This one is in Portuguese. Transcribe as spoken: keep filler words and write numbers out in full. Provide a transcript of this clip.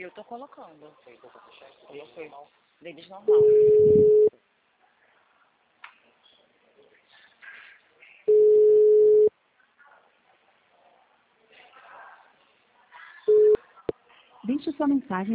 Eu tô colocando. Coloquei. Deles normal. Deixe sua mensagem